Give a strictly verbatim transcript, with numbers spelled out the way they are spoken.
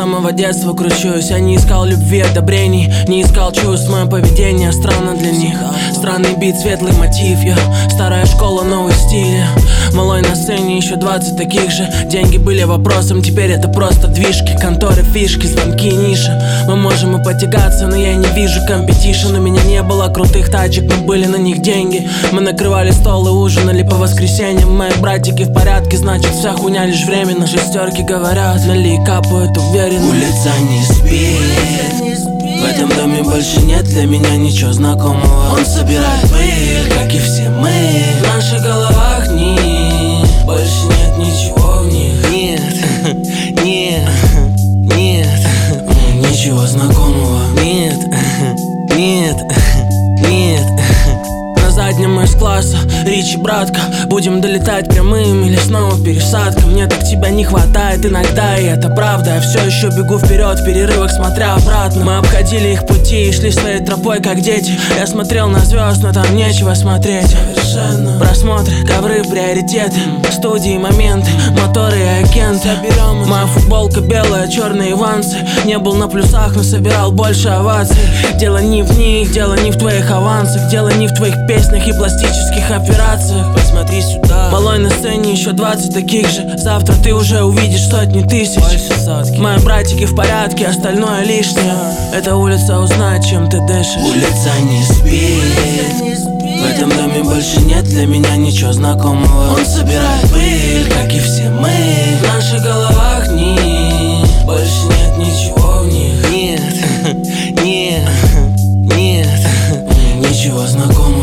самого детства кручусь. Я не искал любви, одобрений, не искал чувств. Мое поведение странно для них. Странный бит, светлый мотив, я старая школа, новый стиль. Малой на сцене, еще двадцать таких же. Деньги были вопросом, теперь это просто движки. Конторы, фишки, звонки, ниши. Мы можем и потягаться, но я не вижу компетишн. У меня не было крутых тачек, но были на них деньги. Мы накрывали стол и ужинали по воскресеньям. Мои братики в порядке, значит вся хуйня лишь временно. Шестерки говорят, налей капают уверенно. Улица не спит, в этом доме больше нет для меня ничего знакомого. Он собирает пыль, как и все мы. В наших головах дни, больше нет ничего в них. Нет, нет, нет, ничего знакомого. Нет, нет, нет. На заднем из класса, Ричи, братка, будем долетать прямым или снова пересадка. Мне так тебя не хватает иногда, и это правда. Я все еще бегу вперед в перерывах, смотря обратно. Мы обходили их пути и шли своей тропой, как дети. Я смотрел на звезд, но там нечего смотреть. Совершенно. Просмотры, ковры, приоритеты, студии, моменты, моторы и агенты. Моя футболка белая, черные вансы. Не был на плюсах, но собирал больше оваций. Дело не в них, дело не в твоих авансах. Дело не в твоих песнях и пластических операциях. Посмотри сюда. Малой на сцене, еще двадцать таких же. Завтра ты уже увидишь сотни тысяч. Мои братики в порядке, остальное лишнее. Эта улица узнает, чем ты дышишь. Улица не спит, в этом доме больше нет для меня ничего знакомого. Он собирает пыль, как и все мы. В наших головах дни, больше нет ничего в них. Нет, нет, нет, ничего знакомого.